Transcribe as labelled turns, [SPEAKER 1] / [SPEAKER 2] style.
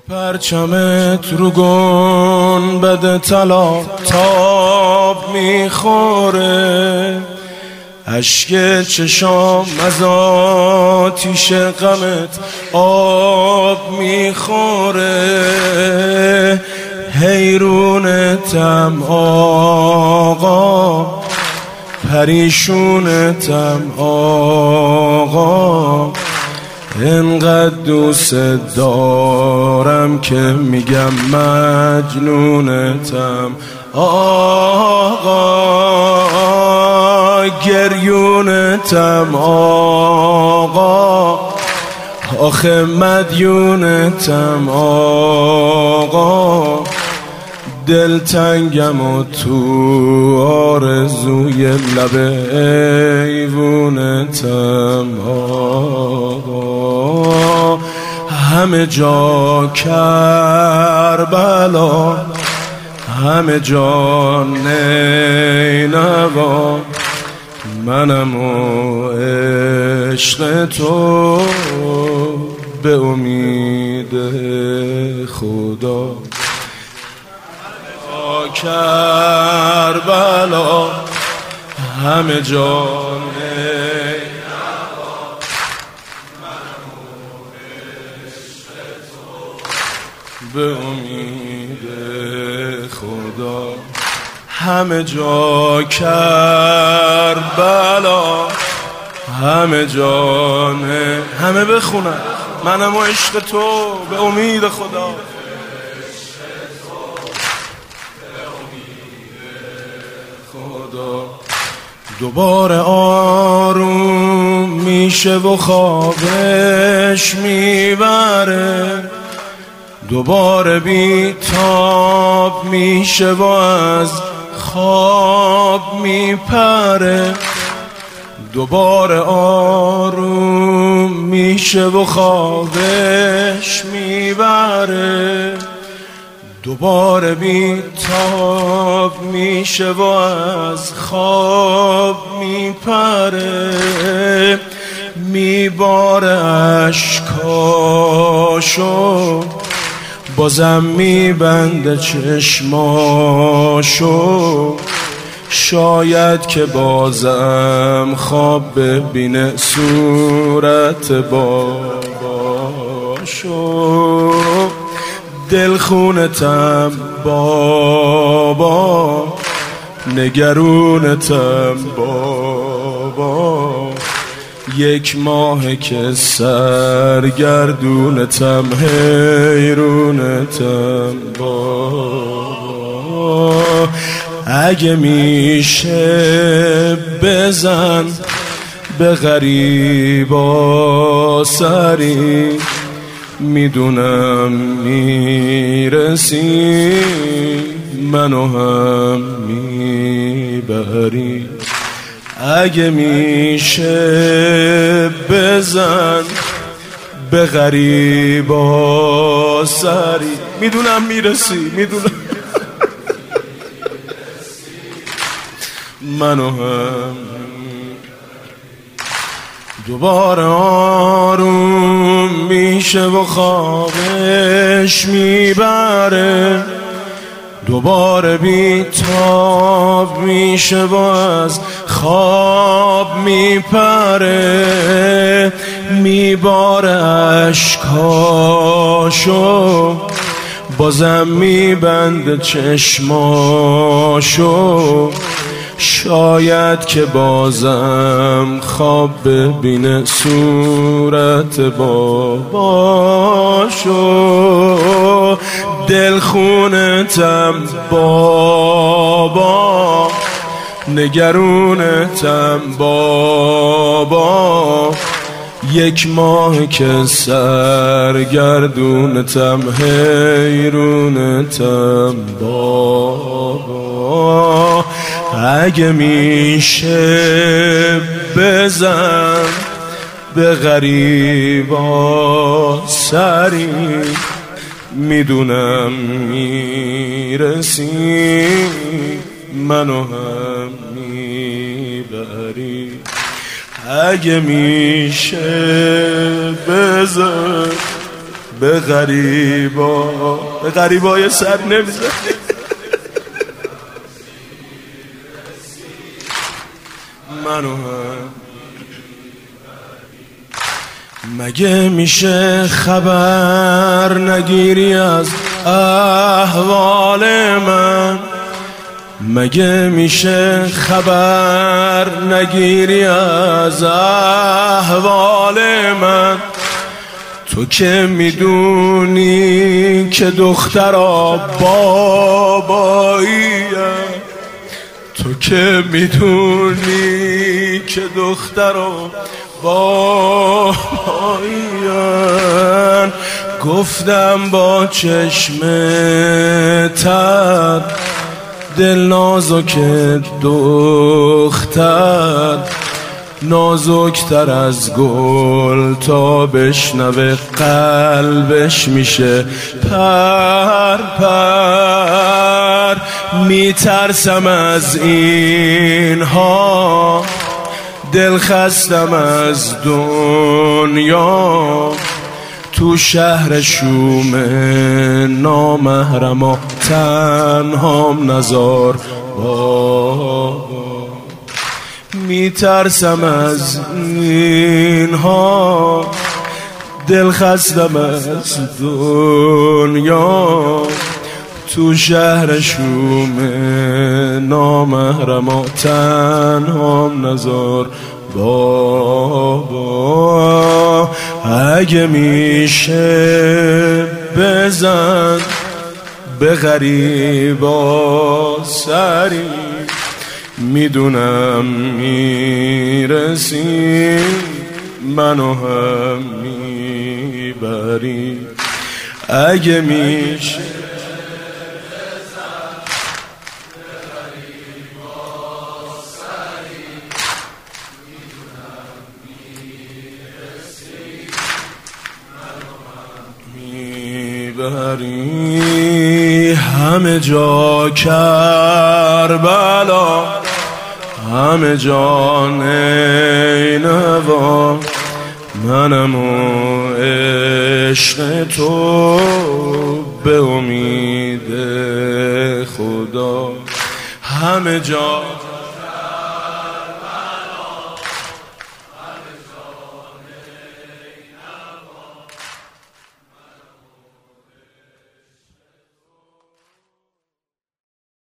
[SPEAKER 1] پرچمت رو گنبد طلا تاب میخوره، اشک چشام از آتیش غمت آب میخوره. حیرونتم آقا، پریشونتم آقا، اینقدر دوست دارم که میگم مجنونتم آقا، گریونتم آقا، آخه مدیونتم آقا، دلتنگم و تو آرزوی لب ایوونتم آقا. همه جا کربلا، همه جا نینوا، منم و عشق تو به امید خدا. کربلا همه جا نینوا، منم و عشق تو به امید خدا. همه جا کربلا، همه جا همه بخونن منم و عشق تو به امید خدا. دوباره آروم میشه و خوابش میبره، دوباره بیتاب میشه و از خواب میپره، دوباره آروم میشه و خوابش میبره، دوباره بیتاب میشه و از خواب میپره، میباره اشکاشو بازم میبنده چشماشو، شاید که بازم خواب ببینه صورت باباشو. دلخونتم بابا، نگرونتم بابا، یک ماه که سرگردونتم حیرونتم بابا. اگه میشه بزن به غریبا سری، میدونم میرسی منو هم میبری. اگه میشه بزن به غریبا سری، میدونم میرسی، میدونم منو هم. دوباره آروم میشه و خوابش میبره، دوباره بیتاب میشه و از خواب میپره، میباره اشکاشو بازم میبنده چشماشو، شاید که بازم خواب ببینه صورت باباشو. دلخونتم بابا، نگرونتم بابا، یک ماه که سرگردونتم حیرونتم بابا. اگه میشه بزن به غریبا سری، میدونم میرسی منو هم میبری. اگه میشه بزن به غریبای سر نمیزنی. منو هم مگه میشه خبر نگیری از احوال من؟ مگه میشه خبر نگیری از احوال من؟ تو که میدونی که دخترا باباییم، تو که میدونی که دخترا باباییم. گفتم با چشم تر دل نازک دختر، نازکتر از گل، تا بشنوه قلبش میشه پر پر. میترسم از اینها، دل خستم از دنیا، تو شهر شوم نامحرما تنهام نزار بابا. میترسم از اینها، دل خستم از دنیا، تو شهر شوم نامحرما تنهام نزار بابا. اگه میشه بزن به غریبا سری، میدونم میرسی منو هم میبری. اگه میشه بری. همه جا کربلا، همه جا نینوا، منم و عشق تو به امید خدا. همه جا